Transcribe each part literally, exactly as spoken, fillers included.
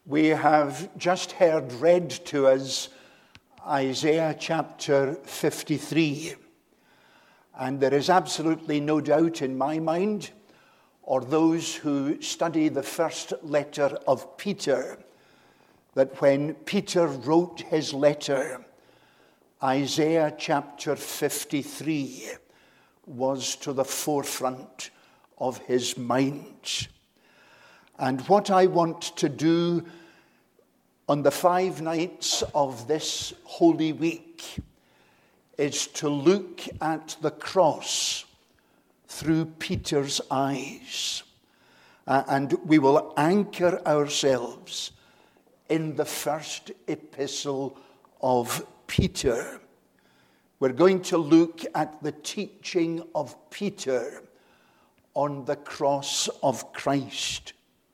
We have just heard read to us Isaiah chapter fifty-three. And there is absolutely no doubt in my mind, or those who study the first letter of Peter, that when Peter wrote his letter, Isaiah chapter fifty-three was to the forefront of his mind. And what I want to do on the five nights of this Holy Week is to look at the cross through Peter's eyes. Uh, and we will anchor ourselves in the first epistle of Peter. We're going to look at the teaching of Peter on the cross of Christ.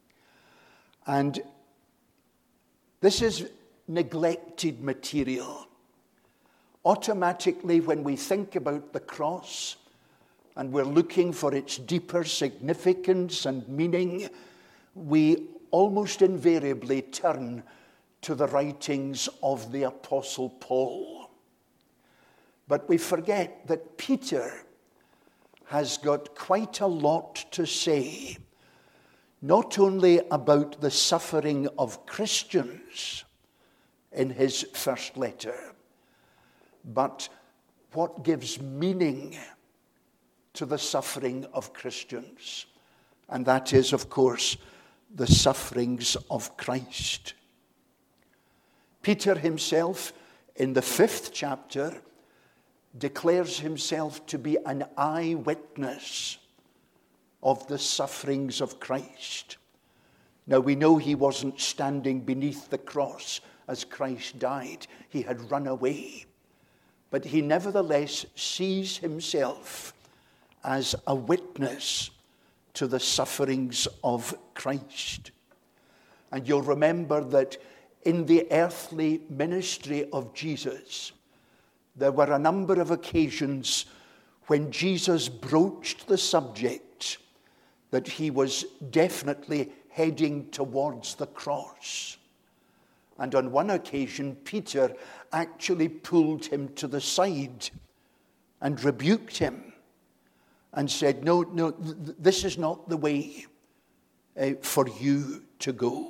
And this is neglected material. Automatically, when we think about the cross and we're looking for its deeper significance and meaning, we almost invariably turn to the writings of the Apostle Paul. But we forget that Peter has got quite a lot to say, not only about the suffering of Christians in his first letter, but what gives meaning to the suffering of Christians. And that is, of course, the sufferings of Christ. Peter himself, in the fifth chapter, declares himself to be an eyewitness of the sufferings of Christ. Now, we know he wasn't standing beneath the cross as Christ died. He had run away. But he nevertheless sees himself as a witness to the sufferings of Christ. And you'll remember that in the earthly ministry of Jesus, there were a number of occasions when Jesus broached the subject that he was definitely heading towards the cross. And on one occasion, Peter actually pulled him to the side and rebuked him and said, no, no, th- this is not the way uh, for you to go.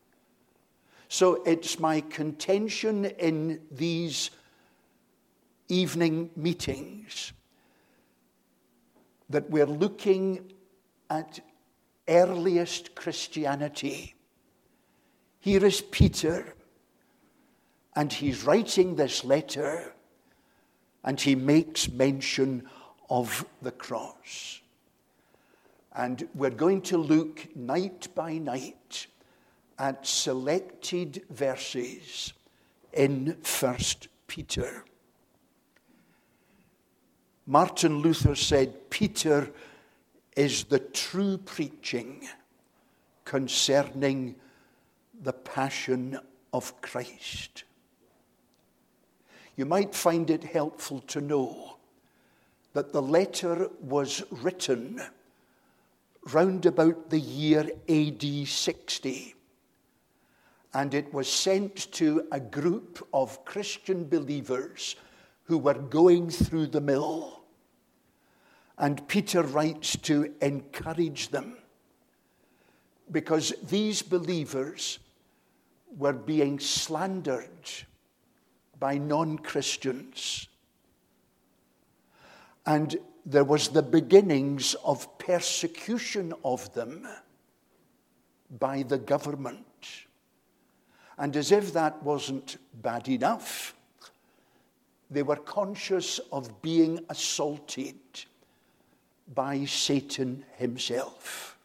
So it's my contention in these evening meetings that we're looking at earliest Christianity. Here is Peter, and he's writing this letter, and he makes mention of the cross. And we're going to look night by night at selected verses in First Peter. Martin Luther said, Peter is the true preaching concerning the passion of Christ. You might find it helpful to know that the letter was written round about the year A D sixty, and it was sent to a group of Christian believers who were going through the mill. And Peter writes to encourage them, because these believers were being slandered by non-Christians. And there was the beginnings of persecution of them by the government. And as if that wasn't bad enough, they were conscious of being assaulted by Satan himself.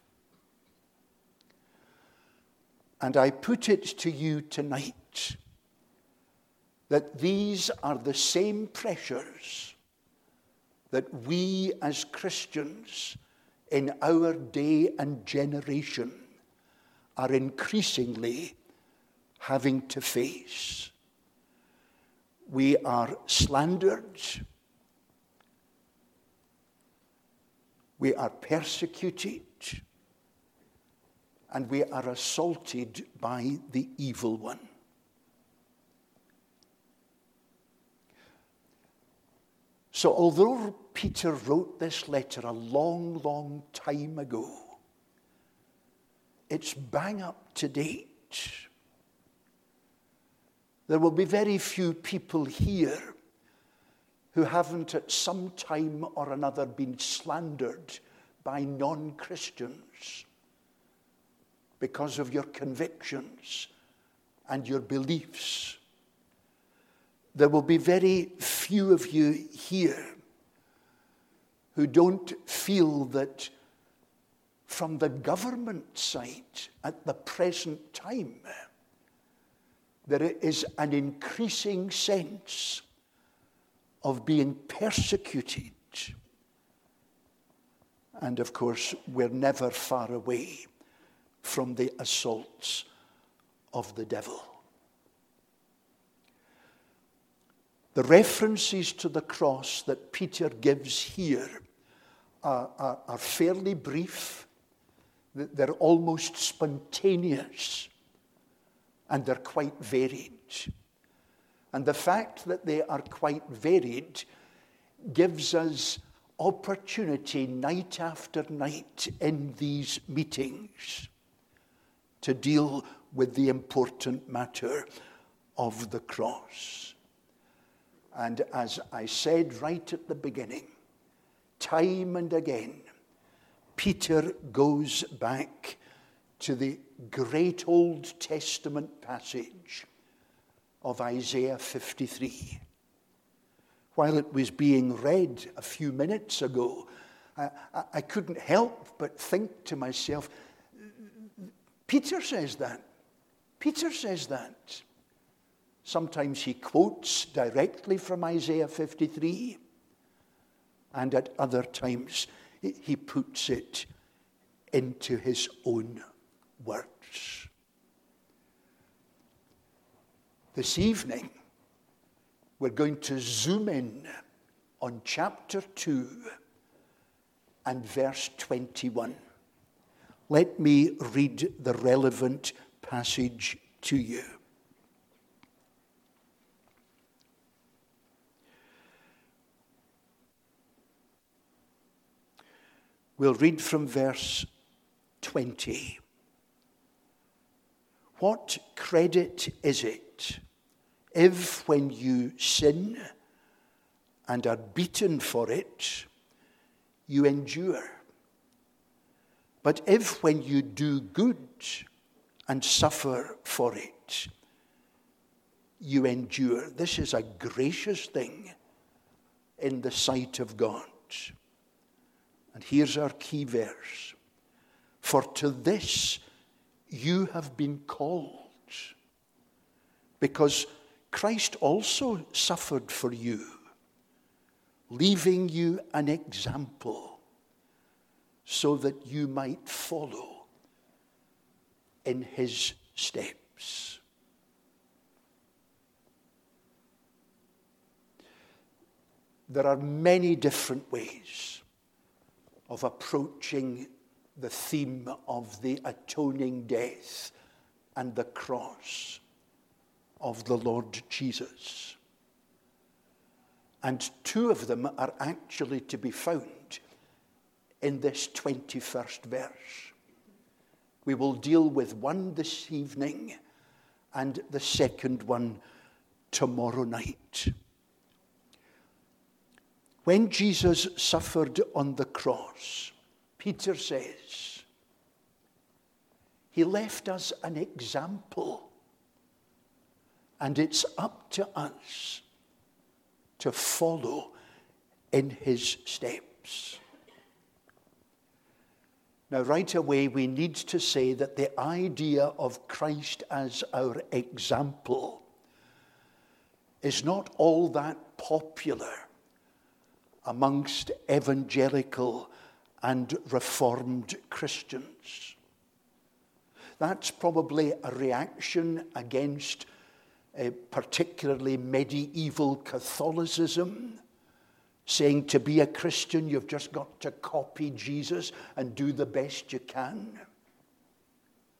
And I put it to you tonight that these are the same pressures that we as Christians in our day and generation are increasingly having to face. We are slandered. We are persecuted. and we are assaulted by the evil one. So although Peter wrote this letter a long, long time ago, it's bang up to date. There will be very few people here who haven't at some time or another been slandered by non-Christians because of your convictions and your beliefs. There will be very few of you here who don't feel that from the government side at the present time, there is an increasing sense of being persecuted. And of course, we're never far away from the assaults of the devil. The references to the cross that Peter gives here are, are, are fairly brief. They're almost spontaneous, and they're quite varied. And the fact that they are quite varied gives us opportunity night after night in these meetings to deal with the important matter of the cross. And as I said right at the beginning, time and again, Peter goes back to the great Old Testament passage of Isaiah fifty-three. While it was being read a few minutes ago, I, I, I couldn't help but think to myself, Peter says that. Peter says that. Sometimes he quotes directly from Isaiah fifty-three, and at other times he puts it into his own words. This evening, we're going to zoom in on chapter two and verse twenty-one. Let me read the relevant passage to you. We'll read from verse twenty. What credit is it if when you sin and are beaten for it, you endure? But if when you do good and suffer for it, you endure, this is a gracious thing in the sight of God. And here's our key verse. For to this you have been called, because Christ also suffered for you, leaving you an example, so that you might follow in his steps. There are many different ways of approaching the theme of the atoning death and the cross of the Lord Jesus. And two of them are actually to be found in this twenty-first verse. We will deal with one this evening and the second one tomorrow night. When Jesus suffered on the cross, Peter says, he left us an example, and it's up to us to follow in his steps. Now, right away, we need to say that the idea of Christ as our example is not all that popular amongst evangelical and Reformed Christians. That's probably a reaction against uh, particularly medieval Catholicism, saying to be a Christian you've just got to copy Jesus and do the best you can.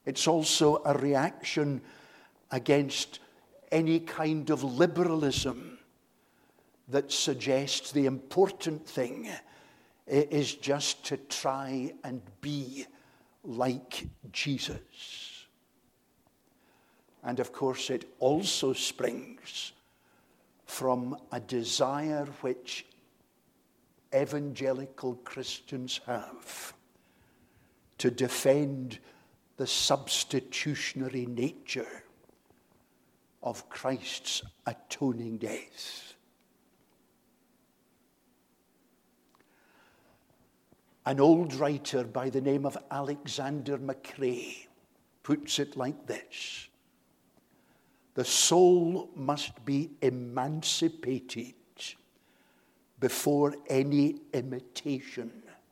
It's also a reaction against any kind of liberalism that suggests the important thing is just to try and be like Jesus. And of course, it also springs from a desire which evangelical Christians have to defend the substitutionary nature of Christ's atoning death. An old writer by the name of Alexander Macrae puts it like this: the soul must be emancipated before any imitation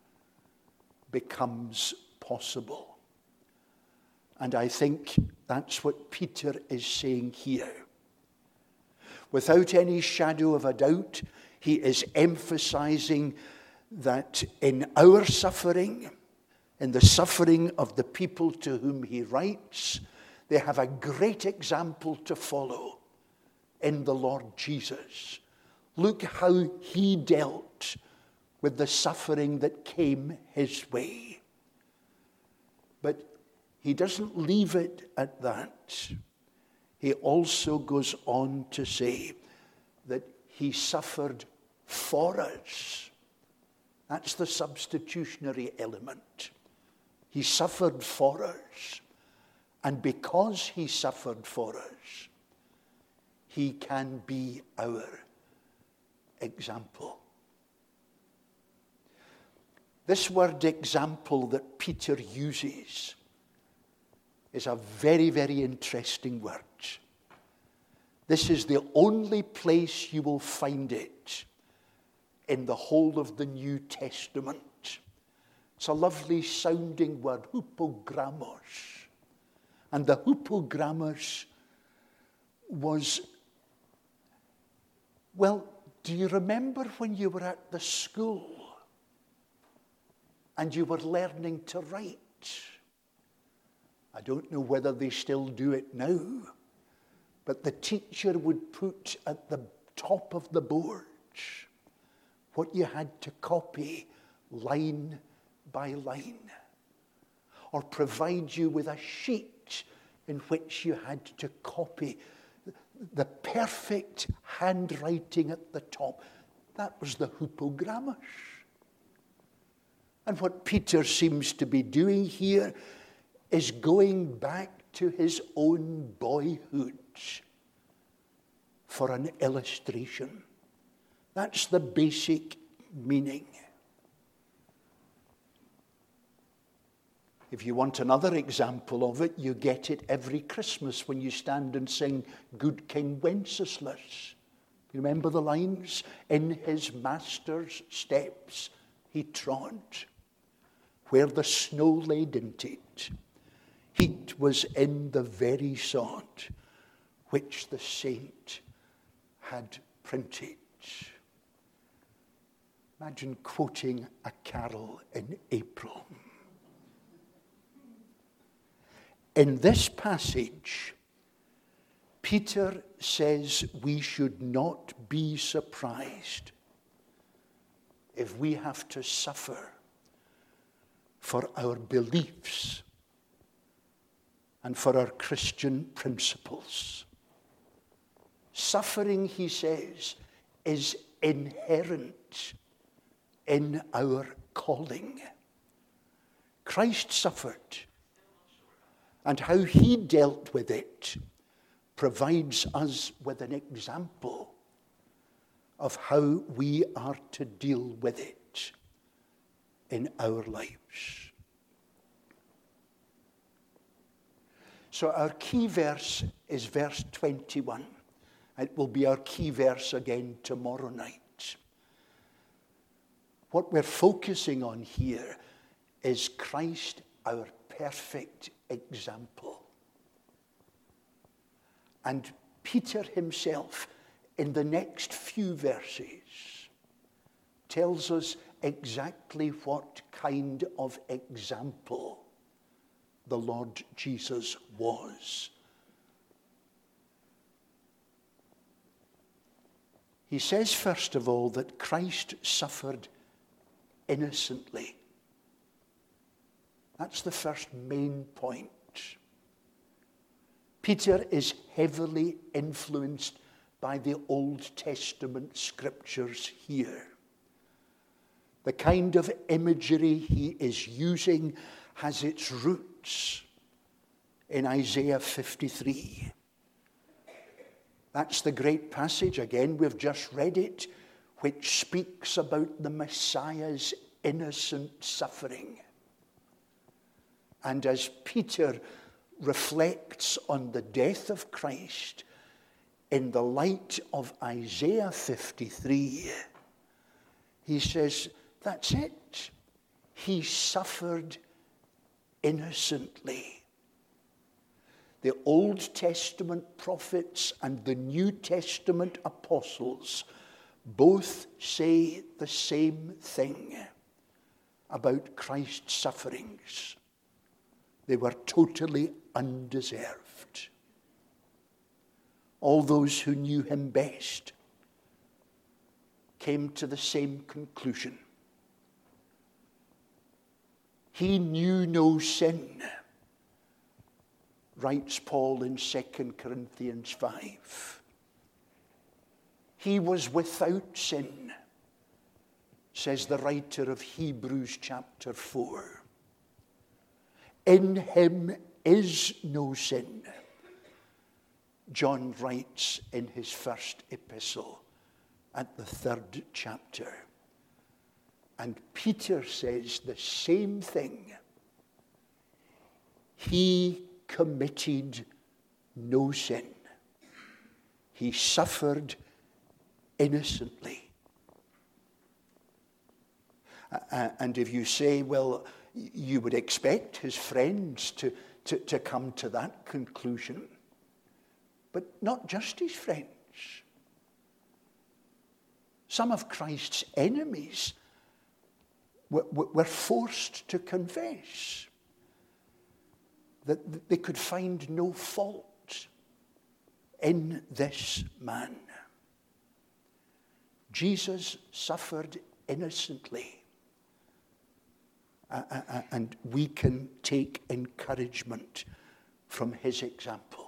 becomes possible. And I think that's what Peter is saying here. Without any shadow of a doubt, he is emphasizing that in our suffering, in the suffering of the people to whom he writes, they have a great example to follow in the Lord Jesus. Look how he dealt with the suffering that came his way. But he doesn't leave it at that. He also goes on to say that he suffered for us. That's the substitutionary element. He suffered for us. And because he suffered for us, he can be our example. This word example that Peter uses is a very, very interesting word. This is the only place you will find it in the whole of the New Testament. It's a lovely sounding word, hupogrammos. And the hupogrammos was, well, do you remember when you were at the school and you were learning to write? I don't know whether they still do it now, but the teacher would put at the top of the board what you had to copy line by line, or provide you with a sheet in which you had to copy the perfect handwriting at the top. That was the hupogrammos. And what Peter seems to be doing here is going back to his own boyhood for an illustration. That's the basic meaning. If you want another example of it, you get it every Christmas when you stand and sing Good King Wenceslas. You remember the lines? In his master's steps he trod, where the snow lay dinted. Heat was in the very sod which the saint had printed. Imagine quoting a carol in April. In this passage, Peter says we should not be surprised if we have to suffer for our beliefs and for our Christian principles. Suffering, he says, is inherent in our calling. Christ suffered, and how he dealt with it provides us with an example of how we are to deal with it in our lives. So our key verse is verse twenty-one. It will be our key verse again tomorrow night. What we're focusing on here is Christ, our perfect example. And Peter himself, in the next few verses, tells us exactly what kind of example the Lord Jesus was. He says, first of all, that Christ suffered innocently. That's the first main point. Peter is heavily influenced by the Old Testament scriptures here. The kind of imagery he is using has its roots in Isaiah fifty-three. That's the great passage, again, we've just read it, which speaks about the Messiah's innocent suffering. And as Peter reflects on the death of Christ in the light of Isaiah fifty-three, he says, that's it. He suffered innocently. The Old Testament prophets and the New Testament apostles both say the same thing about Christ's sufferings. They were totally undeserved. All those who knew him best came to the same conclusion. He knew no sin, writes Paul in Second Corinthians five. He was without sin, says the writer of Hebrews chapter four. In him is no sin, John writes in his first epistle at the third chapter. And Peter says the same thing. He committed no sin. He suffered innocently. Uh, and if you say, well, you would expect his friends to, to, to come to that conclusion, but not just his friends. Some of Christ's enemies were, were forced to confess that they could find no fault in this man. Jesus suffered innocently, uh, uh, and we can take encouragement from his example.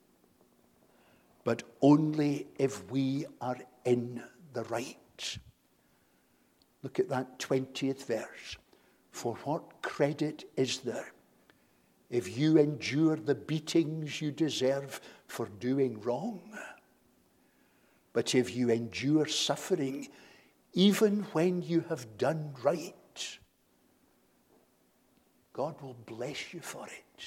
But only if we are in the right. Look at that twentieth verse. For what credit is there if you endure the beatings you deserve for doing wrong? But if you endure suffering, even when you have done right, God will bless you for it.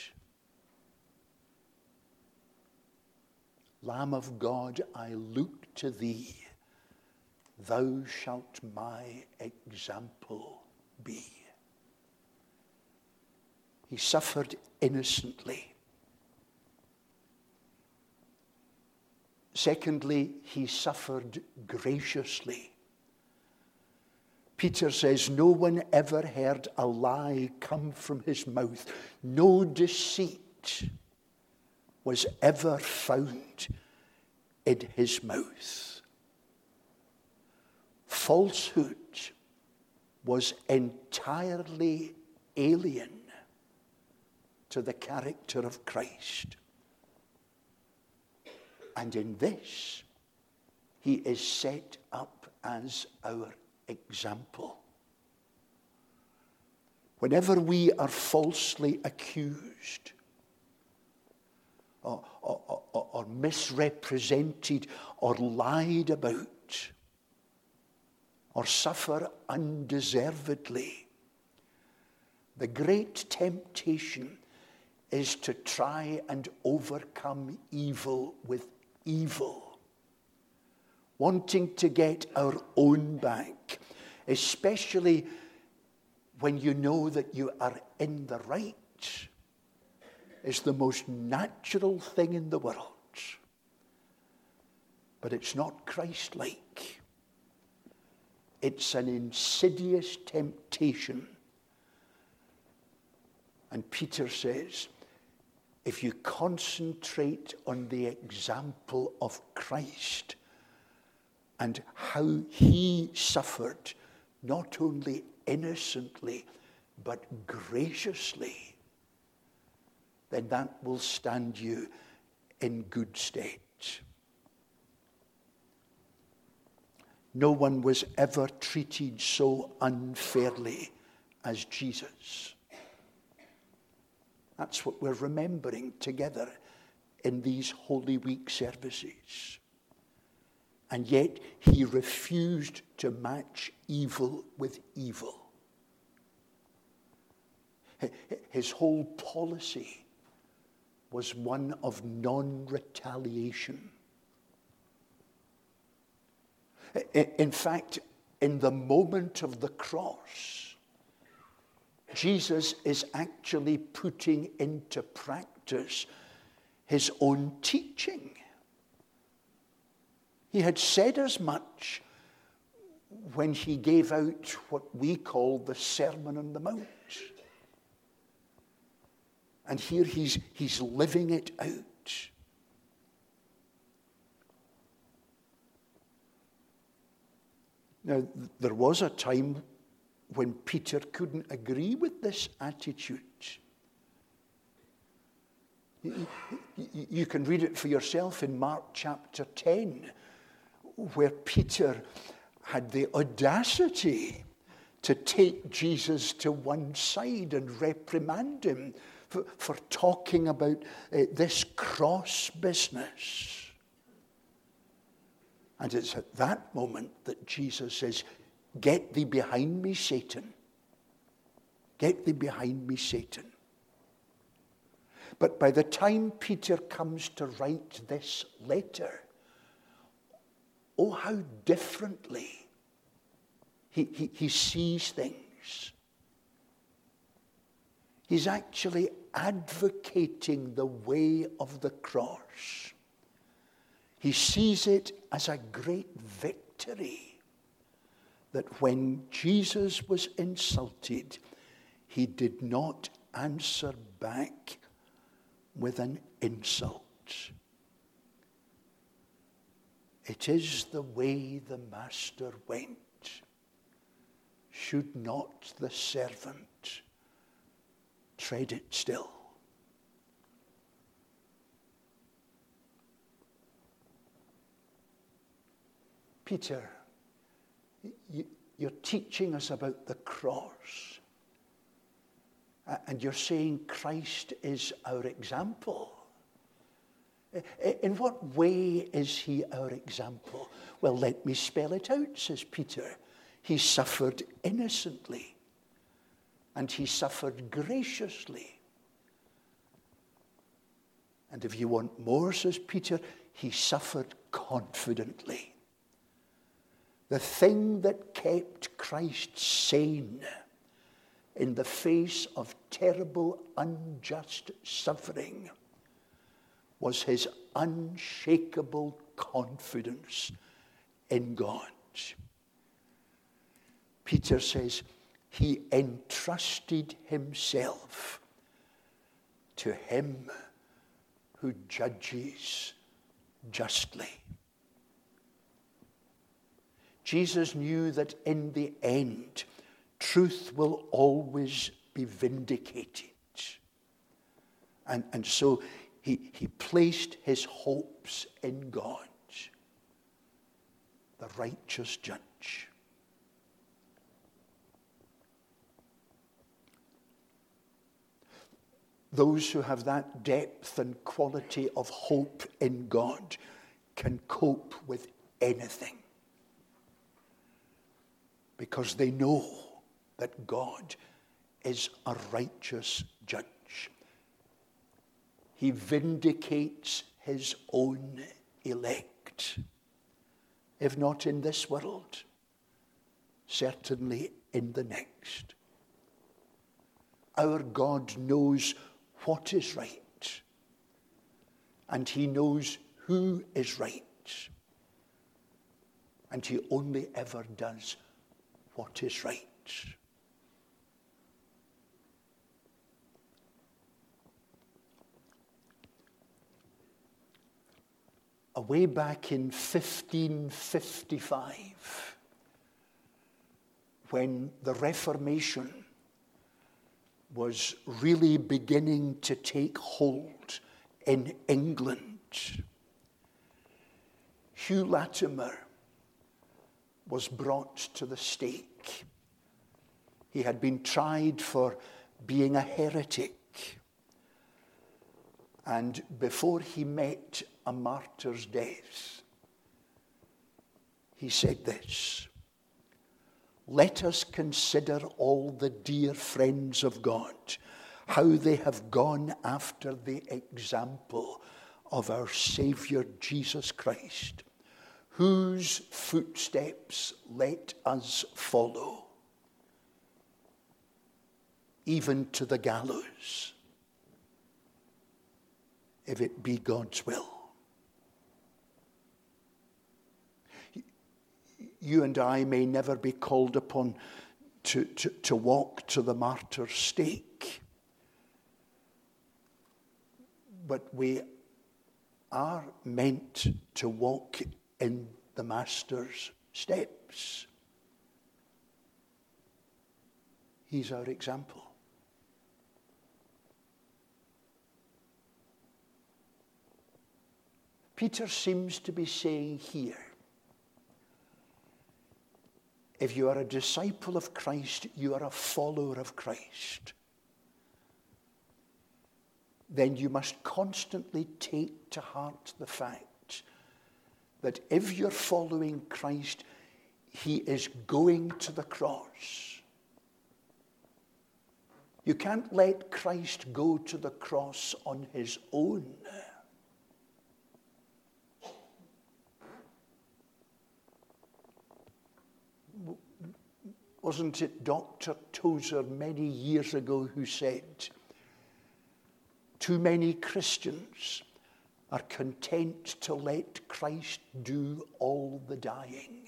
Lamb of God, I look to thee. Thou shalt my example be. He suffered innocently. Secondly, he suffered graciously. Peter says, no one ever heard a lie come from his mouth. No deceit was ever found in his mouth. Falsehood was entirely alien to the character of Christ. And in this, he is set up as our example. Whenever we are falsely accused or, or, or, or misrepresented or lied about or suffer undeservedly, the great temptation is to try and overcome evil with evil, wanting to get our own back, especially when you know that you are in the right, is the most natural thing in the world. But it's not Christ-like. It's an insidious temptation. And Peter says, if you concentrate on the example of Christ and how he suffered, not only innocently, but graciously, then that will stand you in good stead. No one was ever treated so unfairly as Jesus. That's what we're remembering together in these Holy Week services. And yet he refused to match evil with evil. His whole policy was one of non-retaliation. In fact, in the moment of the cross, Jesus is actually putting into practice his own teaching. He had said as much when he gave out what we call the Sermon on the Mount. And here he's, he's living it out. Now, there was a time when Peter couldn't agree with this attitude. You, you, you can read it for yourself in Mark chapter ten, where Peter had the audacity to take Jesus to one side and reprimand him for, for talking about uh, this cross business. And it's at that moment that Jesus says, "Get thee behind me, Satan. Get thee behind me, Satan." But by the time Peter comes to write this letter, oh, how differently he, he, he sees things. He's actually advocating the way of the cross. He sees it as a great victory that when Jesus was insulted, he did not answer back with an insult. It is the way the master went. Should not the servant tread it still? Peter, you're teaching us about the cross. And you're saying Christ is our example. In what way is he our example? Well, let me spell it out, says Peter. He suffered innocently. And he suffered graciously. And if you want more, says Peter, he suffered confidently. The thing that kept Christ sane in the face of terrible, unjust suffering was his unshakable confidence in God. Peter says he entrusted himself to him who judges justly. Jesus knew that in the end, truth will always be vindicated. And, and so he, he placed his hopes in God, the righteous judge. Those who have that depth and quality of hope in God can cope with anything, because they know that God is a righteous judge. He vindicates his own elect. If not in this world, certainly in the next. Our God knows what is right, and he knows who is right, and he only ever does what is right. way back in fifteen fifty-five, when the Reformation was really beginning to take hold in England, Hugh Latimer was brought to the stake. He had been tried for being a heretic. And before he met a martyr's death, he said this: "Let us consider all the dear friends of God, how they have gone after the example of our Savior Jesus Christ, whose footsteps let us follow, even to the gallows, if it be God's will." You and I may never be called upon to, to, to walk to the martyr's stake, but we are meant to walk in the Master's steps. He's our example. Peter seems to be saying here, if you are a disciple of Christ, you are a follower of Christ, then you must constantly take to heart the fact that if you're following Christ, he is going to the cross. You can't let Christ go to the cross on his own. Wasn't it Doctor Tozer many years ago who said, too many Christians are content to let Christ do all the dying?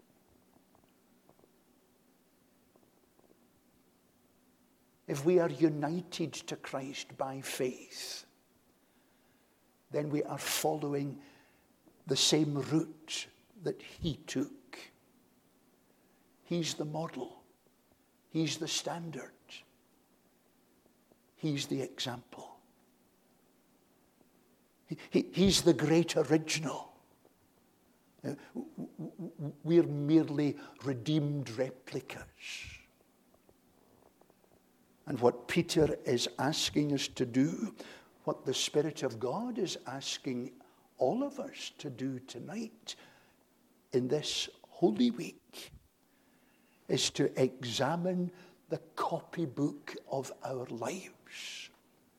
If we are united to Christ by faith, then we are following the same route that he took. He's the model. He's the standard. He's the example. He, he, he's the great original. Uh, we're merely redeemed replicas. And what Peter is asking us to do, what the Spirit of God is asking all of us to do tonight in this Holy Week, is to examine the copybook of our lives,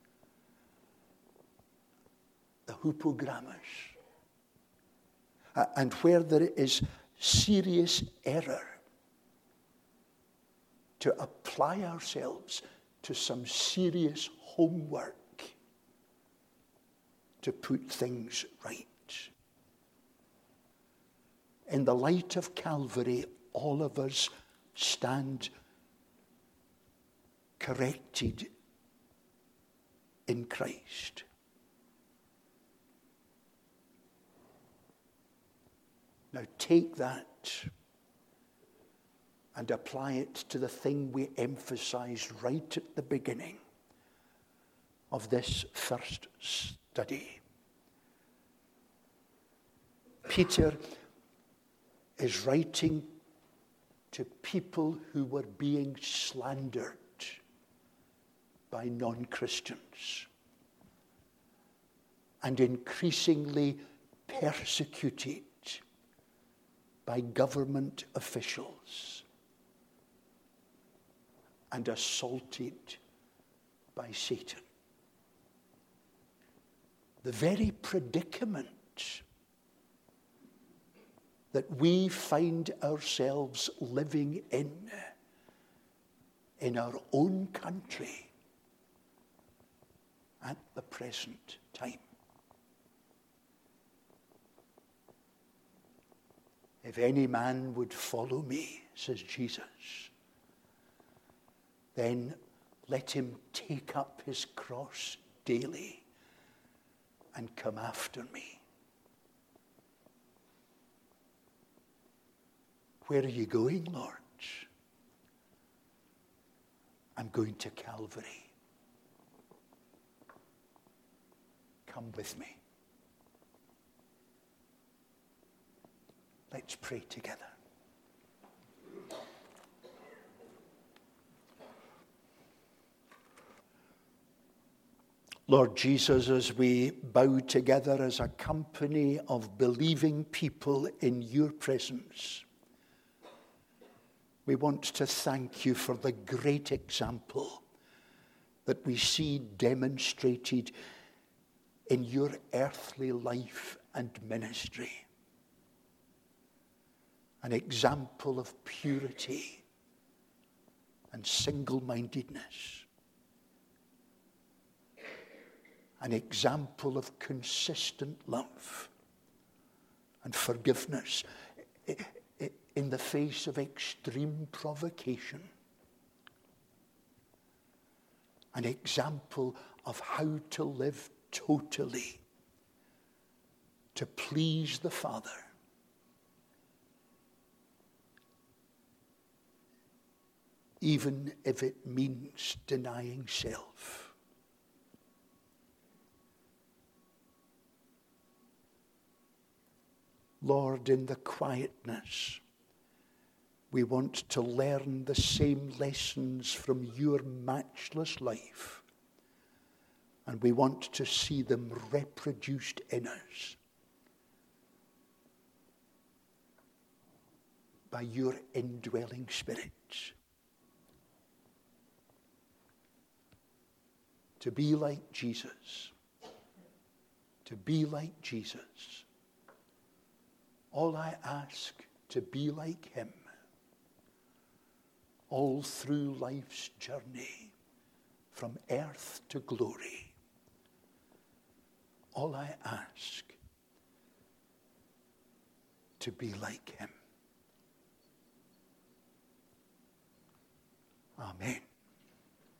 the hypogrammas, uh, and where there is serious error, to apply ourselves to some serious homework to put things right. In the light of Calvary, all of us stand corrected in Christ. Now take that and apply it to the thing we emphasized right at the beginning of this first study. Peter is writing to people who were being slandered by non-Christians and increasingly persecuted by government officials and assaulted by Satan. The very predicament that we find ourselves living in, in our own country at the present time. If any man would follow me, says Jesus, then let him take up his cross daily and come after me. Where are you going, Lord? I'm going to Calvary. Come with me. Let's pray together. Lord Jesus, as we bow together as a company of believing people in your presence, we want to thank you for the great example that we see demonstrated in your earthly life and ministry. An example of purity and single-mindedness. An example of consistent love and forgiveness in the face of extreme provocation. An example of how to live totally to please the Father. Even if it means denying self. Lord, in the quietness, we want to learn the same lessons from your matchless life. And we want to see them reproduced in us by your indwelling Spirit. To be like Jesus. To be like Jesus. All I ask, to be like him. All through life's journey, from earth to glory. All I ask, to be like him. Amen.